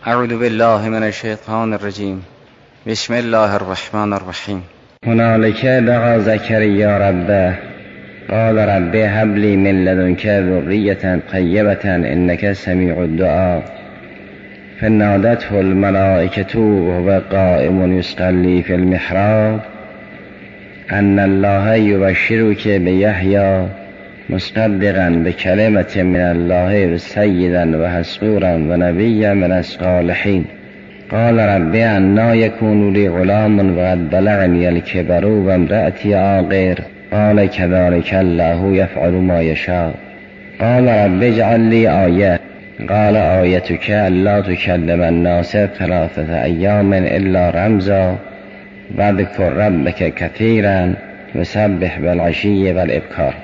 اعوذ بالله من الشیطان الرجیم. بسم الله الرحمن الرحیم. هنالک دعا زکریا ربه قال رب هب لی من لدنک ذریة طیبة انک سمیع الدعاء فنادته الملائکة وهو قائم یصلی فی المحراب ان الله یبشرک بیحیی مصدقا بکلمة من الله سیدا و حصورا و نبیا من الصالحین قال رب انا یکون لی غلام وقد بلغنی الکبر و امرأتی عاقر قال كذلك الله يفعل ما يشاء قال رب اجعل لي آية قال آيتك ألا تكلم الناس 3 أيام إلا رمزا واذكر ربك كثيرا وسبح بالعشي والإبكار.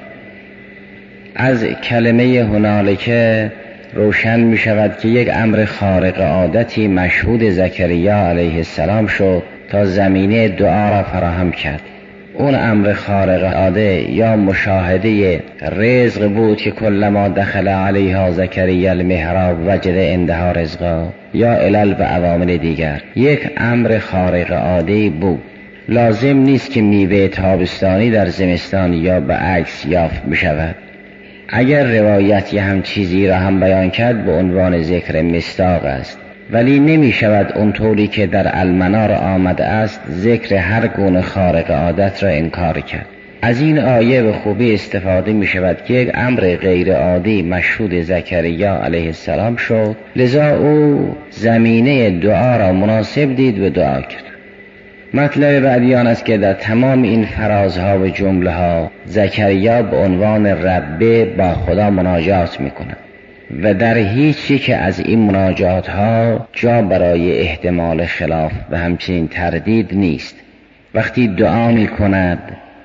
از کلمه هنالک روشن می شود که یک امر خارق عادتی مشهود زکریا علیه السلام شد تا زمینه دعا را فراهم کرد. اون امر خارق عاده یا مشاهده رزق بود که کلما دخل علیها زکریا المحراب وجد عندها رزقا یا علل و عوامل دیگر. یک امر خارق عاده بود. لازم نیست که میوه تابستانی در زمستان یا به عکس یافت بشود. اگر روایتی هم چیزی را هم بیان کرد به عنوان ذکر مصداق است، ولی نمی شود اونطوری که در المنار آمده است ذکر هر گونه خارق عادت را انکار کرد. از این آیه به خوبی استفاده می شود که یک امر غیر عادی مشهود زکریا علیه السلام شد، لذا او زمینه دعا را مناسب دید و دعا کرد. مطلب بعدی آن است که در تمام این فرازها و جمله ها زکریا به عنوان ربه با خدا مناجات می کند و در هیچی که از این مناجات ها جا برای احتمال خلاف و همچنین تردید نیست. وقتی دعا می کند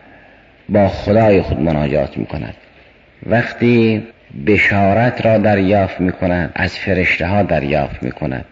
با خدای خود مناجات می کند، وقتی بشارت را دریافت می کند از فرشته ها دریافت می کند،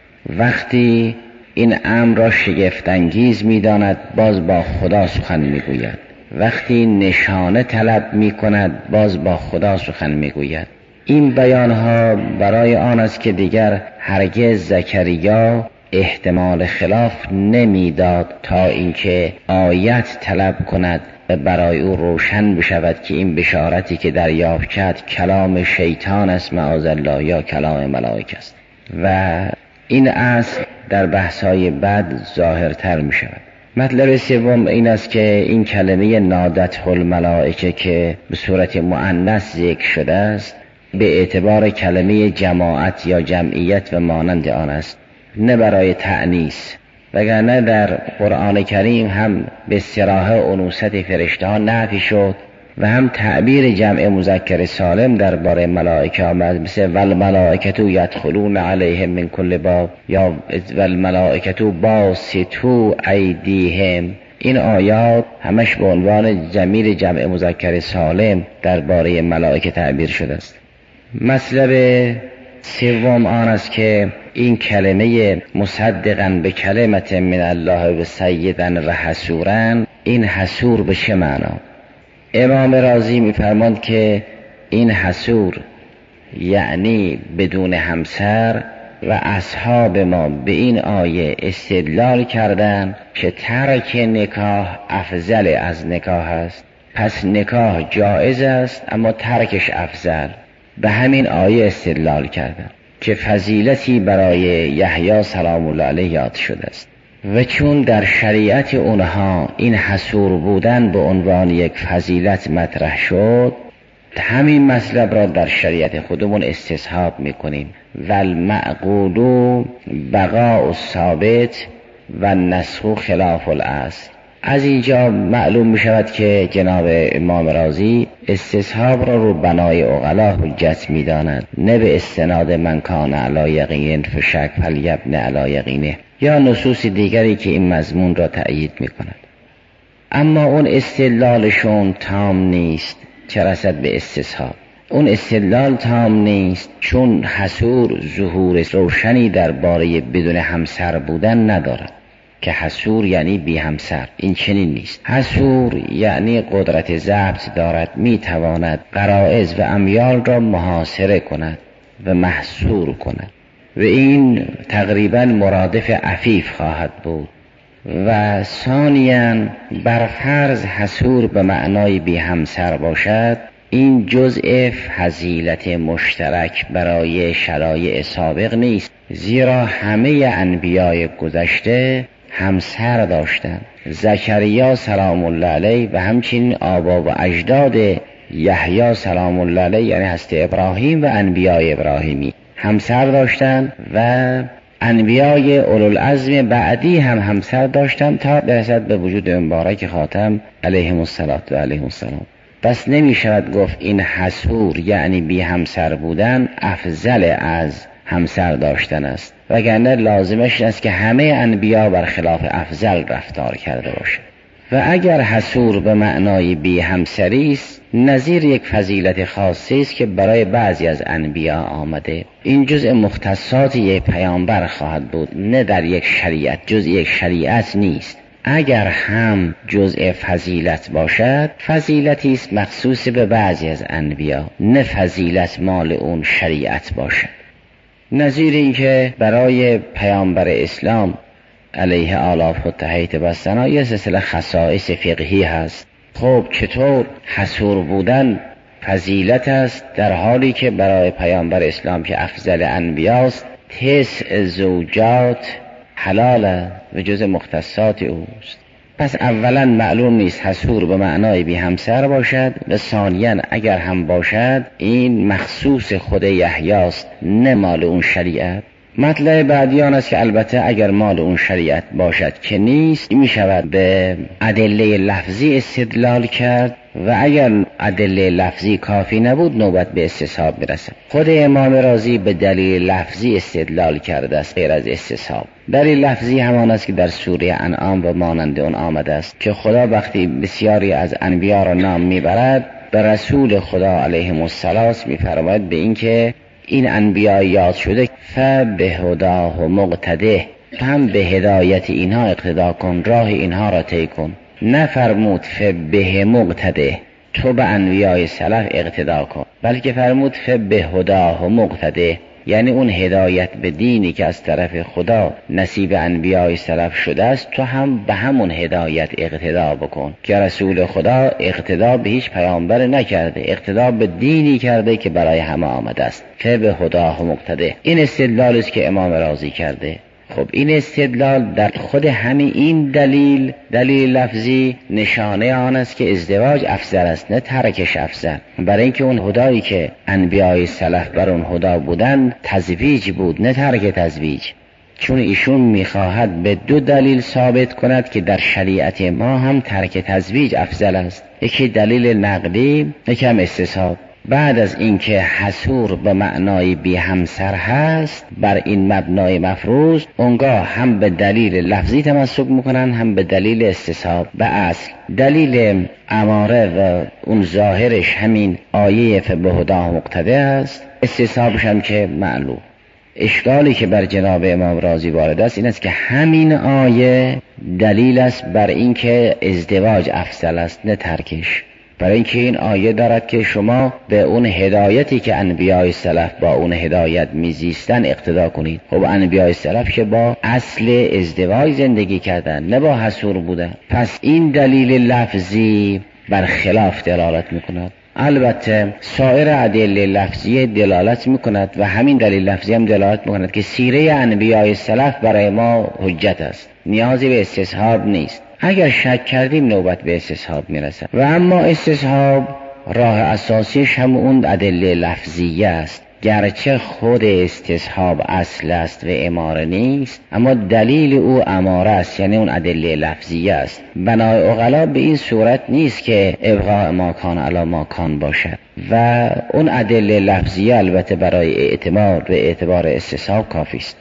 وقتی این امر را شگفت انگیز می داند باز با خدا سخن می گوید، وقتی نشانه طلب می کند باز با خدا سخن می گوید. این بیانها برای آن است که دیگر هرگز زکریا احتمال خلاف نمیداد تا اینکه آیت طلب کند و برای او روشن بشود که این بشارتی که دریافت کرد کلام شیطان است معاذالله یا کلام ملائکه است. و این اصل در بحث‌های بعد ظاهرتر می شود. مطلب سوم این است که این کلمه نادته الملائکه که به صورت مؤنث ذکر شده است به اعتبار کلمه جماعت یا جمعیت و مانند آن است، نه برای تأنیث، وگرنه در قرآن کریم هم به صراحه انوثت فرشته ها نفی شد و هم تعبیر جمع مذکر سالم درباره ملائکه آمد، مثل والملائکة یدخلون علیهم من کل باب یا والملائکة باسطوا ایدیهم. این آیات همش به عنوان ضمیر جمع مذکر سالم درباره ملائکه تعبیر شده است. مطلب سوم آن است که این کلمه مصدقا به کلمت من الله و سیدا و حصورا، این حصور به چه معنا؟ امام رازی می‌فرماند که این حصور یعنی بدون همسر و اصحاب ما به این آیه استدلال کردند که ترک نکاح افضل از نکاح است، پس نکاح جایز است اما ترکش افضل. به همین آیه استدلال کردند که فضیلتی برای یحیی سلام الله علیه یاد شده است و چون در شریعت اونها این حصور بودن به عنوان یک فضیلت مطرح شد، همین مطلب را در شریعت خودمون استصحاب میکنیم. والمعقول بقاء الثابت و نسخ خلاف الاصل. از اینجا معلوم می شود که جناب امام رازی استصحاب را رو بنای عقلا حجت می داند، نه به استناد من کان علی یقین فشک فلیبن علی یقینه یا نصوص دیگری که این مضمون را تأیید می کند. اما اون استدلالشون تام نیست چه رسد به استصحاب. اون استدلال تام نیست چون حصور ظهور روشنی درباره بدون همسر بودن ندارد که حصور یعنی بی همسر. این چنین نیست. حصور یعنی قدرت ضبط دارد، می تواند غرائز و امیال را محاصره کند و محصور کند و این تقریبا مرادف عفیف خواهد بود. و ثانیاً بر فرض حصور به معنای بی همسر باشد، این جزء فضیلت مشترک برای شرایع سابق نیست، زیرا همه انبیای گذشته همسر داشتند. زکریا سلام الله علیه و همچنین آبا و اجداد یحیی سلام الله علیه، یعنی حضرت ابراهیم و انبیای ابراهیمی همسر داشتند و انبیای اولوالعزم بعدی هم همسر داشتند تا برسد به وجود مبارک خاتم علیهم الصلاة و علیهم السلام. پس نمی شود گفت این حصور یعنی بی همسر بودن افضل از همسر داشتن است، وگرنه لازمش است که همه انبیا برخلاف افضل رفتار کرده باشه. و اگر حصور به معنای بی همسری است، نظیر یک فضیلت خاصی است که برای بعضی از انبیا آمده. این جزء مختصات یک پیامبر خواهد بود، نه در یک شریعت، جزء یک شریعت نیست. اگر هم جزء فضیلت باشد، فضیلتی است مخصوص به بعضی از انبیا، نه فضیلت مال اون شریعت باشد. نظیر این که برای پیامبر اسلام علیه آلاف و تحیط بستنا یه سلسله خصائص فقهی هست. خب چطور حصور بودن فضیلت است در حالی که برای پیامبر اسلام که افضل انبیاست 9 زوجات حلال و جز مختصات اوست؟ پس اولا معلوم نیست حصور به معنای بی همسر باشد، و ثانیا اگر هم باشد این مخصوص خود یحیی است نه مال اون شریعت. مطلب بعدی آن است که البته اگر مال اون شریعت باشد که نیست، می شود به ادله لفظی استدلال کرد و اگر ادله لفظی کافی نبود نوبت به استصحاب میرسد. خود امام رازی به دلیل لفظی استدلال کرده است غیر از استصحاب. دلیل لفظی همان است که در سوره انعام و مانند اون آمده است که خدا وقتی بسیاری از انبیا را نام میبرد به رسول خدا علیهم السلام میفرماید به این که این انبیا یاد شده فبهداه مقتده، هم به هدایت اینها اقتدا کن، راه اینها را طی کن. نفرمود فبه مقتده تو به انبیای سلف اقتدا کن، بلکه فرمود فبهداه مقتده، یعنی اون هدایت به دینی که از طرف خدا نصیب انبیای سلف شده است تو هم به همون هدایت اقتدا بکن که رسول خدا اقتدا به هیچ پیامبر نکرده، اقتدا به دینی کرده که برای همه آمده است. فبهداه مقتده، این استدلال است که امام رازی کرده. خب این استدلال در خود همین این دلیل لفظی نشانه آن است که ازدواج افضل است نه ترکش افضل، برای اینکه اون هدایی که انبیای سلف بر اون هدا بودن تزویج بود نه ترک تزویج، چون ایشون میخواهد به 2 دلیل ثابت کند که در شریعت ما هم ترک تزویج افضل است. یکی دلیل نقدی، یکی هم استصحاب. بعد از اینکه حصور به معنای بی همسر هست بر این مبنای مفروض، اونگاه هم به دلیل لفظی تمسک میکنن هم به دلیل استصحاب. به اصل دلیل اماره و اون ظاهرش همین آیه فبهداه مقتده است، استصحابش هم که معلوم. اشکالی که بر جناب امام رازی وارد است این است که همین آیه دلیل است بر اینکه ازدواج افضل است نه ترکش، برای اینکه این آیه دارد که شما به اون هدایتی که انبیای سلف با اون هدایت میزیستن اقتدا کنید. خب انبیای سلف که با اصل ازدواج زندگی کردن نه با حصور بودن، پس این دلیل لفظی بر خلاف دلالت میکند. البته سایر ادله لفظی دلالت میکند و همین دلیل لفظی هم دلالت میکند که سیره انبیای سلف برای ما حجت است، نیازی به استصحاب نیست. اگر شک کردیم نوبت به استصحاب میرسد. و اما استصحاب راه اساسیش هم اون ادله لفظیه است، گرچه خود استصحاب اصل است و اماره نیست، اما دلیل او اماره است، یعنی اون ادله لفظیه است. بنای عقلا به این صورت نیست که ابقاء ما کان علی ما کان باشد و اون ادله لفظیه البته برای اعتماد و اعتبار استصحاب کافی است.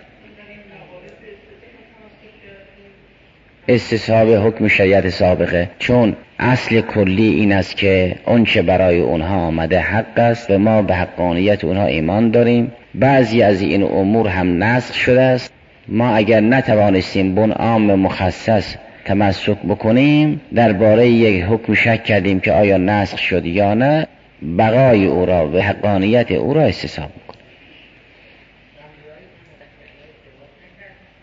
استصحاب حکم شریعت سابقه، چون اصل کلی این است که اون چه برای اونها آمده حق است و ما به حقانیت اونها ایمان داریم. بعضی از این امور هم نسخ شده است، ما اگر نتوانستیم به اون عام مخصص تمسک بکنیم درباره یک حکم شک کردیم که آیا نسخ شد یا نه، بقای او را و حقانیت او را استصحاب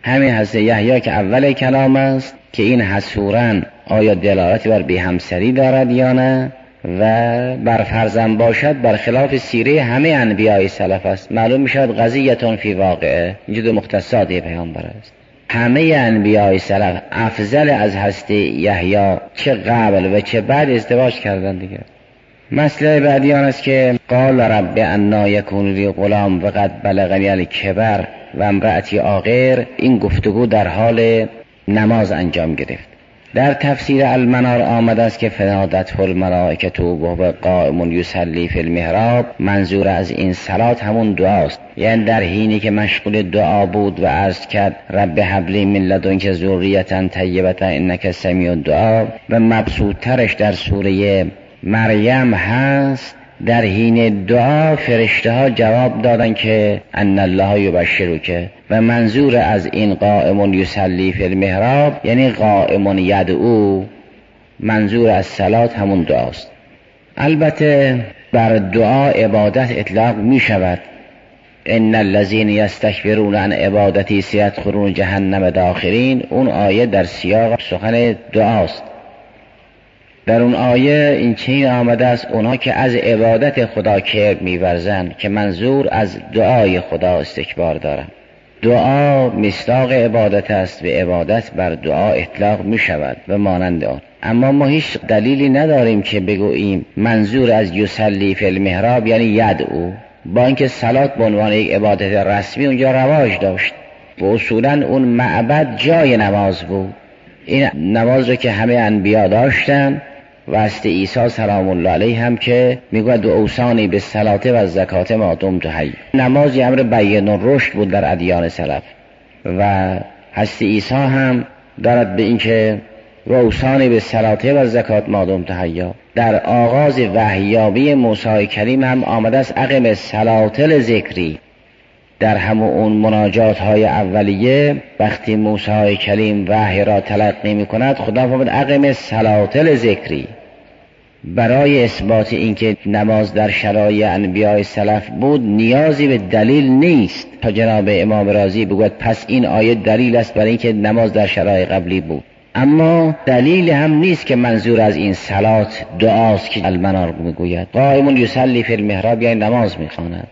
همین حضرت یحیی که اول کلام است که این حصوراً آیا دلالتی بر بی همسری دارد یا نه و بر فرزند باشد برخلاف سیره همه انبیای سلف است. معلوم میشود قضیتون فی واقعه، اینجا دو مختصات پیامبر است. همه انبیای سلف افضل از حضرت یحیی چه قبل و چه بعد ازدواج کردند دیگه. مسئله بعدی آن است که قال رب انا یکون لی غلام وقد بلغنی الکبر و امرأتی عاقر. این گفتگو در حال نماز انجام گرفت. در تفسیر المنار آمده است که فنادته الملائکة وهو قائم یصلی فی المحراب. منظور از این صلات همون دعاست، یعنی در حینی که مشغول دعا بود و عرض کرد رب هب لی من لدنک ذریة طیبة انک سمیع الدعا و مبسوط ترش در سوره مریم هست. در حین دعا فرشته ها جواب دادن که ان الله یبشرک و منظور از این قائم یصلی فی المحراب یعنی قائم یدعو، منظور از صلات همون دعاست. البته بر دعا عبادت اطلاق می شود. ان الذین یستکبرون عن عبادتی سیدخلون جهنم داخرین. اون آیه در سیاق سخن دعاست. در اون آیه این چنین آمده است اونها که از عبادت خدا کبر می‌ورزند که منظور از دعای خدا استکبار دارند. دعا مصداق عبادت است و عبادت بر دعا اطلاق می شود و مانند آن. اما ما هیچ دلیلی نداریم که بگوییم منظور از یصلی فی المحراب یعنی یدعو، با اینکه صلات به عنوان یک عبادت رسمی اونجا رواج داشت و اصولا اون معبد جای نماز بود. این نماز رو که همه انبیا داشتن و حضرت عیسی سلام الله علیه هم که میگوید اوصانی به صلات و زکات ما دمت حی. نماز امر بین الرشد بود در ادیان سلف و حضرت عیسی هم دارد به این که اوصانی به صلات و زکات ما دمت حی. در آغاز وحییابی موسی کریم هم آمده است اقم الصلات لذکری. در همون اون مناجات های اولیه وقتی موسی کریم وحی را تلقی می کند خدا فرمود اقم الصلات لذکری. برای اثبات اینکه نماز در شرایع انبیاء سلف بود نیازی به دلیل نیست تا جناب امام رازی بگوید پس این آیه دلیل است برای اینکه نماز در شرایع قبلی بود. اما دلیل هم نیست که منظور از این صلات دعاست که المنار میگوید قائم یصلی فی المحراب یعنی نماز میخواند.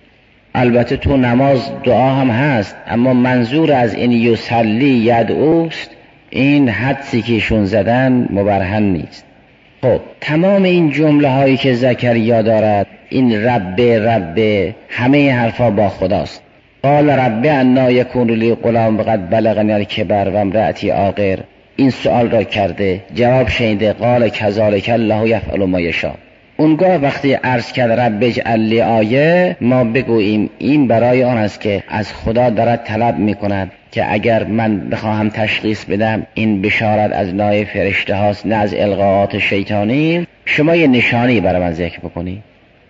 البته تو نماز دعا هم هست اما منظور از این یصلی یدعوست، این حدسی که ایشون زدن مبرهن نیست. خب تمام این جمله هایی که زکریا دارد این رب همه حرفا با خداست. قال رب انا یکون لی غلام وقد بلغنی الکبر و امرأتی عاقر. این سوال را کرده، جواب شنیده قال کذالک الله یفعل ما یشاء. اونگاه وقتی عرض کرد رب اجعل لی آیه ما بگوییم این برای آن است که از خدا دارد طلب می کند که اگر من بخواهم تشخیص بدم این بشارت از نای فرشته هاست نه از القاءات شیطانی، شما یه نشانی برای من ذکر بکنی.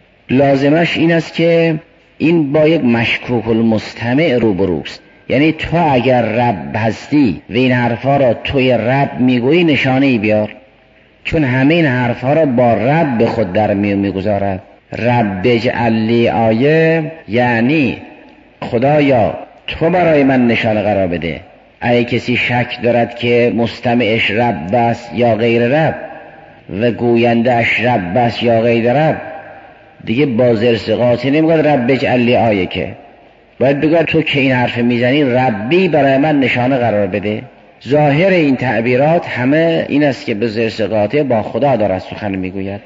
لازمش این است که این با یک مشکوک المستمع روبروست. یعنی تو اگر رب هستی و این حرفا را توی رب میگویی نشانی بیار، چون همه این حرفا را با رب خود در میگذارد. رب اجعل لی آیه یعنی خدایا تو برای من نشانه قرار بده. اگه کسی شک دارد که مستمعش رب است یا غیر رب و گوینده‌اش رب است یا غیر رب، دیگه با زرس قاطی نمیگوید رب اجعل لی آیه، که باید بگوید تو که این حرف میزنی ربی برای من نشانه قرار بده. ظاهر این تعبیرات همه این است که به زرس قاطع با خدا دارد سخن میگوید.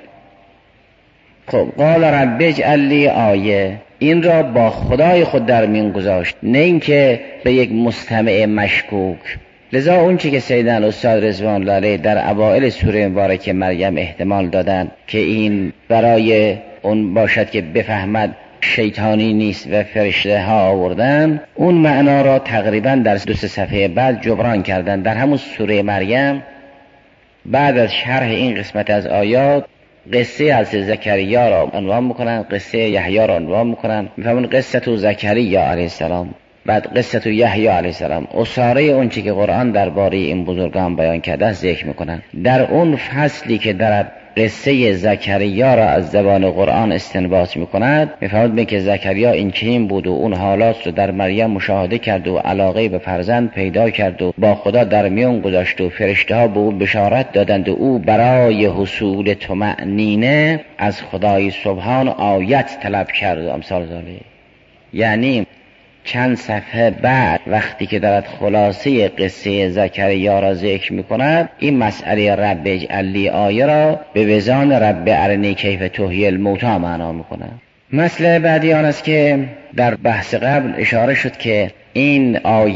خب قال رب اجعل لی آیه، این را با خدای خود در میان گذاشت، نه اینکه به یک مستمع مشکوک. لذا اون چی که سیدنا استاد رضوان الله علیه در اوائل سوره مبارکه مریم احتمال دادن که این برای اون باشد که بفهمد شیطانی نیست و فرشته ها آوردن، اون معنا را تقریبا در 2-3 صفحه بعد جبران کردن. در همون سوره مریم بعد از شرح این قسمت از آیات قصه از زکریا را عنوان میکنن، قصه یحیی را عنوان میکنن، میفهمون قصه زکریا علیه السلام بعد قصه یحیی علیه السلام. اساره اون چی که قرآن درباره این بزرگان بیان کرده ذکر میکنن. در اون فصلی که دارد قصه زکریا را از زبان قرآن استنباط میکند، میفرماید که زکریا این چنین بود و اون حالات رو در مریم مشاهده کرد و علاقه به فرزند پیدا کرد و با خدا در میان گذاشت و فرشته ها به او بشارت دادند و او برای حصول طمأنینه از خدای سبحان آیت طلب کرد و امثال ذالک. یعنی چند صفحه بعد وقتی که دارد خلاصه قصه زکریا را ذکر می‌کند، این مسئله رب اجعل لی آیه را به وزان رب ارنی کیف تحیی الموتی معنا می‌کند. مسئله بعدی آن است که در بحث قبل اشاره شد که این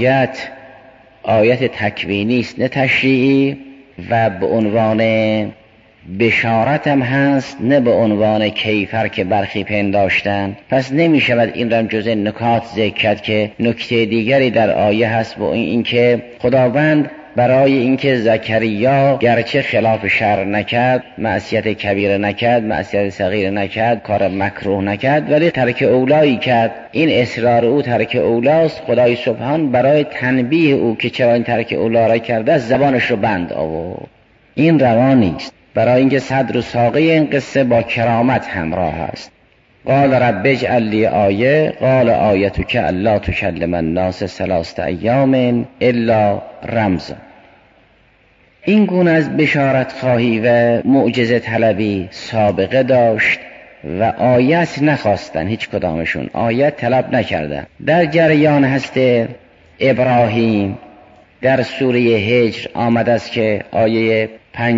آیت تکوینی است نه تشریعی و به عنوان بشارت هم هست نه به عنوان کیفر که برخی پنداشتن. پس نمی شود این را جزء نکات ذکر کرد که نکته دیگری در آیه هست و این که خداوند برای اینکه زکریا گرچه خلاف شرع نکرد، معصیت کبیره نکرد، معصیت صغیره نکرد، کار مکروه نکرد، ولی ترک اولایی کرد، این اصرار او ترک اولاست، خدای سبحان برای تنبیه او که چرا این ترک اولا را کرده زبانش رو بند آورد. این روا نیست، برای اینکه صدر و ساقه این قصه با کرامت همراه است. قال رب اجعل لی آیه قال آیتک الا تکلم الناس 3 ایام الا رمزا. این گونه از بشارت خواهی و معجزه طلبی سابقه داشت و آیت نخواستن، هیچ کدامشون آیت طلب نکردن. در جریان هست ابراهیم در سوره هجر آمد است که آیه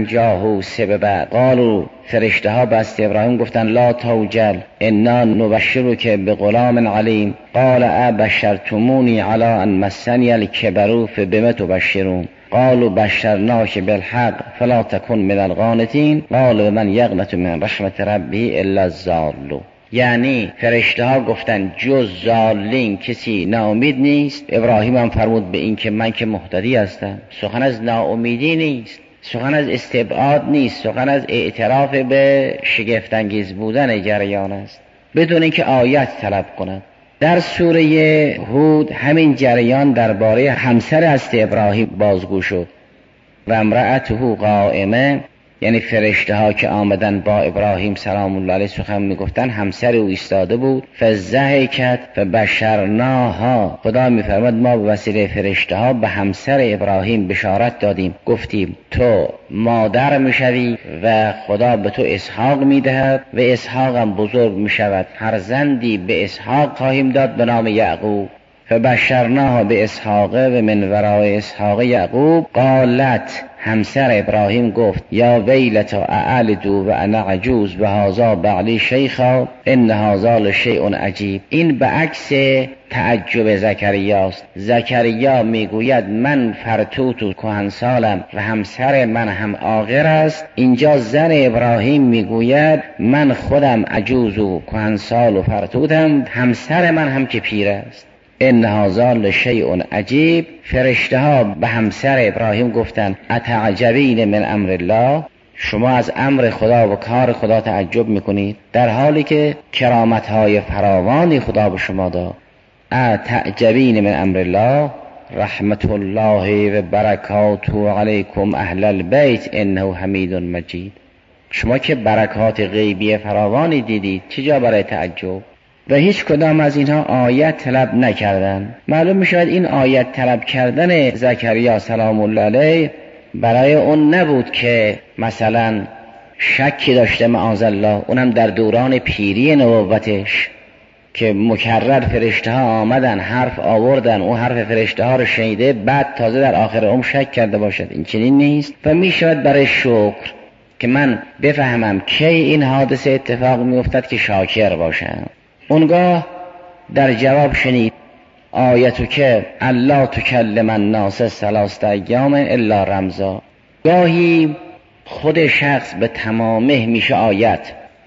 53 به بعد قالوا فرشته ها بست ابراهیم گفتن لا توجل انا نبشرک بغلام علیم قال ابشرتمونی علی ان مسنی الکبر فبما تبشرون قالوا بشرناک بالحق فلا تکن من القانتین قال من یقنط من رحمت ربه الا الضالون. یعنی فرشته ها گفتن جز ضالین کسی ناامید نیست. ابراهیم هم فرمود به این که من که مهتدی هستم. سخن از ناامیدی نیست، سخن از استبعاد نیست، سخن از اعتراف به شگفت‌انگیز بودن جریان است بدون اینکه آیت طلب کند. در سوره هود همین جریان درباره همسر است ابراهیم بازگو شد و امرأته قائمه، یعنی فرشته ها که آمدن با ابراهیم سلام الله علیه سخن میگفتن همسر او ایستاده بود. فضحکت فبشرناها، خدا میفرماد ما به وسیله فرشته ها به همسر ابراهیم بشارت دادیم، گفتیم تو مادر میشوی و خدا به تو اسحاق میدهد و اسحاق هم بزرگ میشود، فرزندی به اسحاق خواهیم داد به نام یعقوب. فبشرناها به اسحاق و من وراء اسحاق یعقوب. قالت همسر ابراهیم گفت یا ویلتا اعلدو و انا عجوز و هذا بعلی شیخا ان هذا لشیء عجیب. این به عکس تعجب زکریاست. زکریا میگوید من فرتوت و کهنسالم و همسر من هم عاقر است. اینجا زن ابراهیم میگوید من خودم عجوز و کهنسال و فرتوتم، همسر من هم که پیر است. ان هذا لشیء عجیب. فرشته ها به همسر ابراهیم گفتند اتعجبین من امر الله، شما از امر خدا و کار خدا تعجب میکنید در حالی که کرامت های فراوانی خدا به شما داد. اتعجبین من امر الله رحمت الله و برکاته علیکم اهل البیت انه حمید مجید. شما که برکات غیبی فراوانی دیدید، چه جا برای تعجب؟ و هیچ کدام از اینها آیت طلب نکردن. معلوم میشود این آیت طلب کردن زکریا سلام الله علیه برای اون نبود که مثلا شکی داشته معاذالله، اونم در دوران پیری نبوتش که مکرر فرشته ها آمدن حرف آوردن، او حرف فرشته ها رو شنیده بعد تازه در آخر عمر شک کرده باشد. این چنین نیست. و میشود برای شکر که من بفهمم کی این حادثه اتفاق میافتد که شاکر باشم. اونگاه در جواب شنید آیتو که الا تکلم الناس 3 ایام الا رمزا. گاهی خود شخص به تمامه میشه آیت،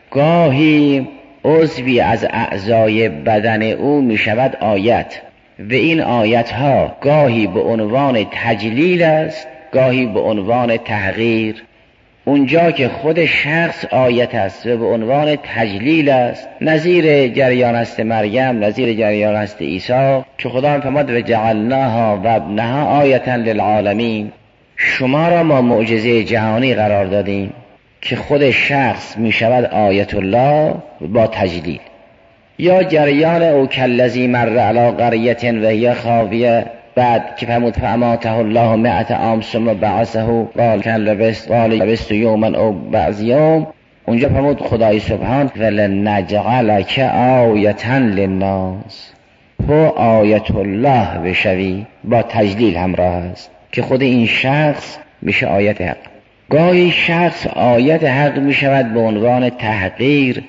گاهی عضوی از اعضای بدن او میشود آیت و این آیت ها گاهی به عنوان تجلیل است، گاهی به عنوان تحقیر. اونجا که خود شخص آیت است و به عنوان تجلیل است، نظیر جریان است مریم، نظیر جریان است عیسی که خدا می‌فرماد و جعلناها و ابنها آیة للعالمین، شما را ما معجزه جهانی قرار دادیم. که خود شخص می شود آیت الله با تجلیل، یا جریان او کالذی مر علی قریة و هی خاویه بعد که فرمود فاماته الله 100 عام ثم بعثه قال کان لبثت یوما او بعض یوم. اونجا فرمود خدای سبحان ولنجعلک آیة للناس، تو آیت الله بشوی، با تجلیل همراه است که خود این شخص میشه آیت حق. گاهی شخص آیت حق میشود به عنوان تحقیر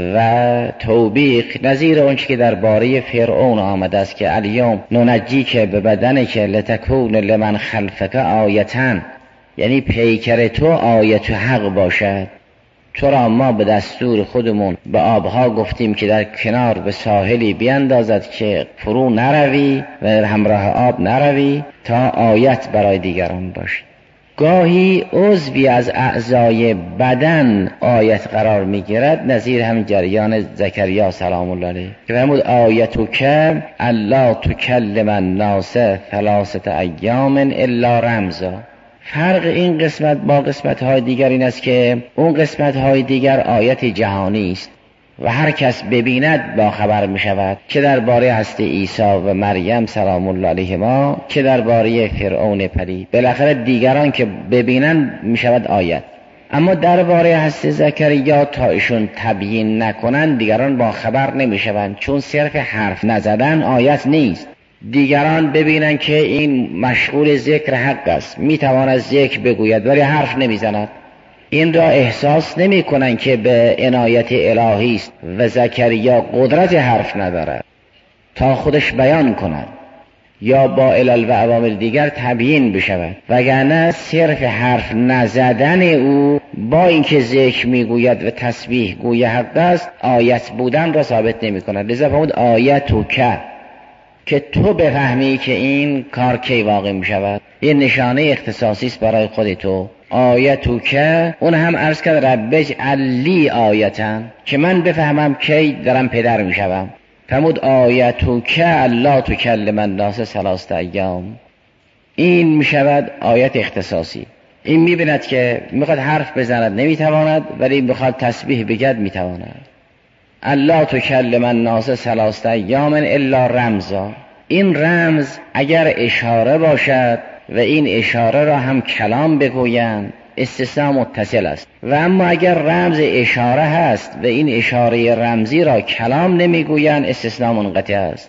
و توبیخ، نظیر اونچه که درباره فرعون آمده است که الیوم ننجیک ببدنک لتکون لمن خلفک آیة، یعنی پیکر تو آیت حق باشد. تو را ما به دستور خودمون به آبها گفتیم که در کنار به ساحلی بیندازد که فرو نروی و همراه آب نروی تا آیت برای دیگران باشد. گاهی عضوی از اعضای بدن آیت قرار میگیرد، نظیر هم جریان زکریا سلام الله علیه که فرمود آیتک الا تکلم الناس 3 ایام الا رمزا. فرق این قسمت با قسمت های دیگر این است که اون قسمت های دیگر آیت جهانی است و هر کس ببیند با خبر می شود، چه درباره هستی عیسی و مریم سلام الله علیهما، چه درباره فرعون پری. بالاخره دیگران که ببینند می شود آیت. اما درباره هستی زکریا تا ایشون تبیین نکنند دیگران با خبر نمی شوند، چون صرف حرف نزدن آیت نیست. دیگران ببینند که این مشغول ذکر حق است، می تواند ذکر بگوید ولی حرف نمی زند، این را احساس نمی کنند که به عنایت الهی است و زکریا قدرت حرف ندارد تا خودش بیان کند یا با علل و عوامل دیگر تبیین بشود، وگرنه صرف حرف نزدن او با اینکه ذکر میگوید و تسبیح گوی حق است آیت بودن را ثابت نمی کند. لذا فرمود آیتک، که تو بفهمی که این کار کی واقع می شود. یه نشانه اختصاصی است برای خود تو. آیتک، اون هم عرض کرد رب اجعل لی آیة، که من بفهمم کی دارم پدر می شوم. فرمود آیتک الا تکلم الناس 3 ایام. این می شود آیت اختصاصی. این می بیند که میخواد حرف بزند نمی تواند، ولی میخواد تسبیح بگد می تواند. الا تکلم الناس 3 ایام الا رمزا. این رمز اگر اشاره باشد و این اشاره را هم کلام بگویند استثناء متصل است، و اما اگر رمز اشاره هست و این اشاره رمزی را کلام نمیگویند استثناء منقطع است.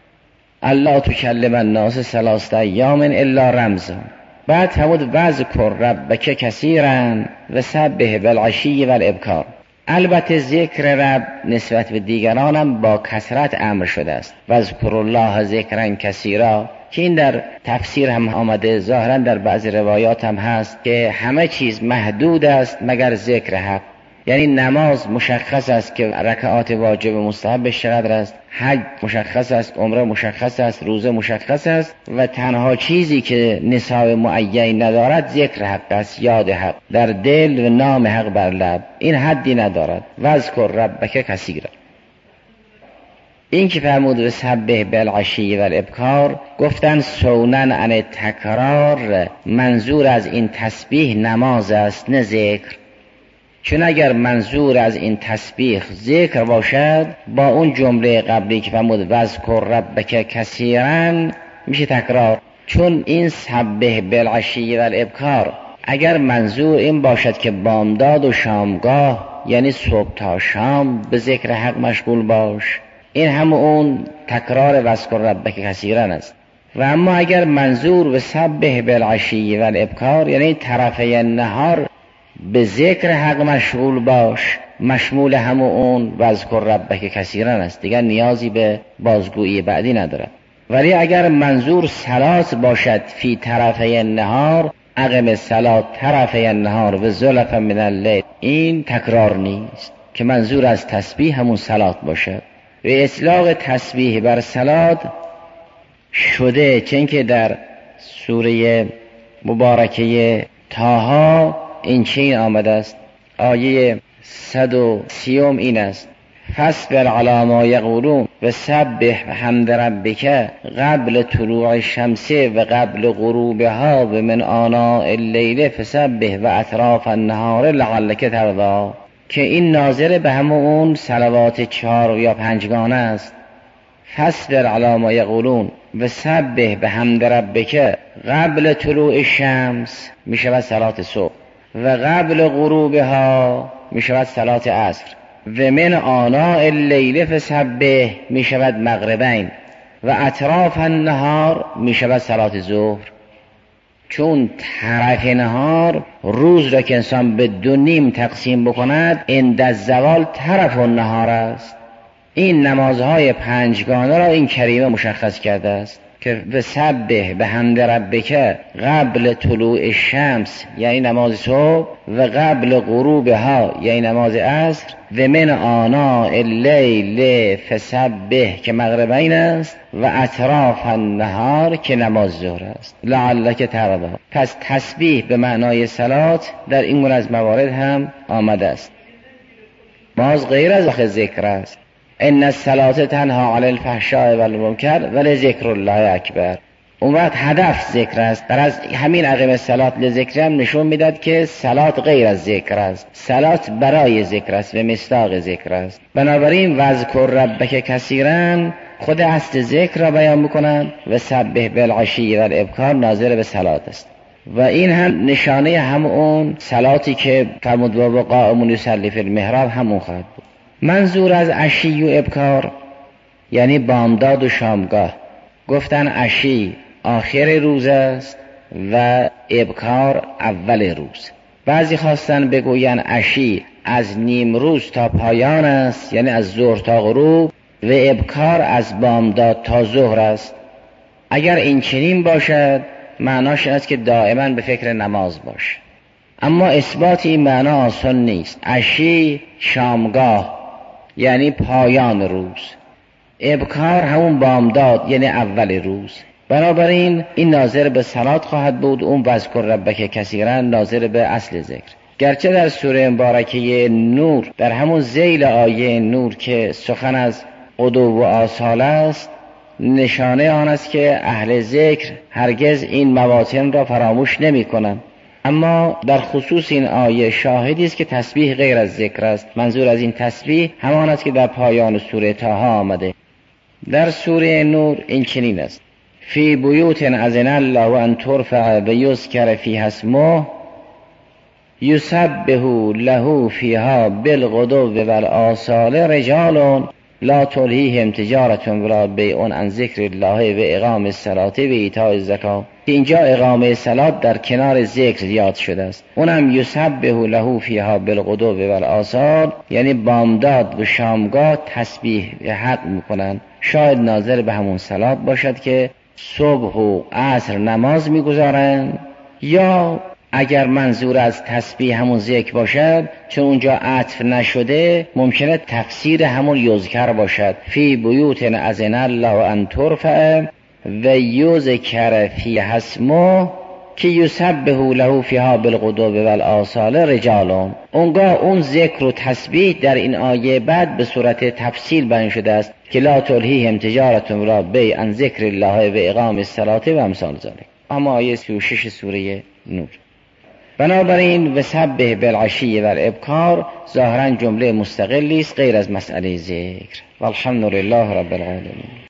الا تکلم الناس 3 ایام الا رمزا. بعد فرمود واذکر ربک کثیرا و سبح بالعشی والابکار. البته ذکر رب نسبت به دیگرانم با کثرت امر شده است. واذکر الله ذکرا کثیرا، که این در تفسیر هم آمده، ظاهرا در بعضی روایات هم هست که همه چیز محدود است مگر ذکر حق. یعنی نماز مشخص است که رکعات واجب مستحبش چقدر است، حج مشخص است، عمره مشخص است، روزه مشخص است، و تنها چیزی که نصاب معین ندارد ذکر حق است، یاد حق در دل و نام حق بر لب. این حدی ندارد. واذکر ربک کثیرا. این که فرمود و سبح بالعشی والابکار، گفتن سونن عن تکرار، منظور از این تسبیح نماز است نه ذکر. چون اگر منظور از این تسبیح ذکر باشد با اون جمله قبلی که فرمود واذکر ربک کثیرا میشه تکرار. چون این سبح بالعشی والابکار اگر منظور این باشد که بامداد و شامگاه یعنی صبح تا شام به ذکر حق مشغول باش، این هم اون تکرار واذکر ربک کثیرا است. و اما اگر منظور به سبح بالعشی والابکار یعنی طرفه نهار به ذکر حق مشغول باش، مشمول هم اون واذکر ربک کثیرا است، دیگر نیازی به بازگویی بعدی ندارد. ولی اگر منظور صلات باشد فی طرفه نهار، اقم الصلات طرفه النهار و زلفا من اللیل، این تکرار نیست که منظور از تسبیح همون صلات باشد. و اطلاق تسبیح بر صلات شده، چون که در سوره مبارکه طه این چین آمده است. آیه 130 این است فاصبر علی ما یقولون و سبح بحمد ربک قبل طلوع الشمس و قبل غروبها و من آناء اللیل فسبح و اطراف النهار لعلک ترضی، که این ناظر به همون صلوات 4 یا 5 گانه است. فاصبر علی ما یقولون و سبح بحمد ربک قبل طلوع الشمس می شود صلات صبح و قبل غروبها می شود صلات عصر و من آناء اللیل فسبح می شود مغربین و اطراف النهار می شود صلات ظهر. چون طرف نهار روز را که انسان به 2 نیم تقسیم بکند عند الزوال طرف النهار است. این نمازهای 5 گانه را این کریمه مشخص کرده است که بسبح بحمد ربک قبل طلوع الشمس یعنی نماز صبح و قبل غروبها یعنی نماز عصر و من آناء اللیل فسبح که مغربین است و اطراف النهار که نماز ظهر است لعلک ترضی. پس تسبیح به معنای صلات در این گونه از موارد هم آمده است. نماز غیر از ذکر است. ان الصلاة تنها علی الفحشاء و المنکر ولذکر الله اکبر. اون وقت هدف ذکر است. در از همین اقیم الصلاة لذکر هم نشون میداد که صلات غیر از ذکر است، صلات برای ذکر است و مصداق ذکر است. بنابراین واذکر ربک کثیرا خود اصل ذکر را بیان میکنند و سبح بالعشی و الابکار ناظر به صلات است و این هم نشانه هم اون صلاتی که فرمود و قائم یصلی فی المحراب همون خواهد بود. منظور از عشی و ابکار یعنی بامداد و شامگاه. گفتن عشی آخر روز است و ابکار اول روز. بعضی خواستن بگوین عشی از نیم روز تا پایان است یعنی از ظهر تا غروب و ابکار از بامداد تا ظهر است. اگر این چنین باشد معناش است که دائما به فکر نماز باش، اما اثبات این معنا آسان نیست. عشی شامگاه یعنی پایان روز، ابکار همون بامداد یعنی اول روز. بنابراین این ناظر به صلات خواهد بود، اون واذکر ربک کثیرا ناظر به اصل ذکر. گرچه در سوره مبارکه نور در همون ذیل آیه نور که سخن از غدو و آصال است نشانه آن است که اهل ذکر هرگز این مواطن را فراموش نمی کنند. اما در خصوص این آیه شاهدی است که تسبیح غیر از ذکر است. منظور از این تسبیح همان است که در پایان سوره طه آمده. در سوره نور این چنین است: فی بیوت اذن الله و ان ترفع و یذکر فیها اسمه یسبح له فیها بالغدو والآصال رجال لا تلهیهم تجارة ولا بیع عن ذکر الله و اقام الصلاة و ایتاء الزکاة. اینجا اقامه صلات در کنار ذکر یاد شده است. اونم یسبح له فیها بالغدو والآصال یعنی بامداد و شامگاه تسبیح حق میکنن. شاید ناظر به همون صلات باشد که صبح و عصر نماز میگذارند، یا اگر منظور از تسبیح همون ذکر باشد چون اونجا عطف نشده ممکنه تفسیر همون یذکر باشد. فی بیوت اذن الله و ان ترفع و یذکر فیها اسمه که یسبح له فیها بالغدو والآصال رجال. اونگاه اون ذکر و تسبیح در این آیه بعد به صورت تفصیل بیان شده است که لا تلهیهم تجارة ولا بیع عن ذکر الله و اقام الصلاة و امثال ذلک. اما آیه 36 سوره نور. بنابراین وسبح بالعشی و الابکار ظاهرا جمله مستقلی است غیر از مسئله ذکر. والحمد لله رب العالمین.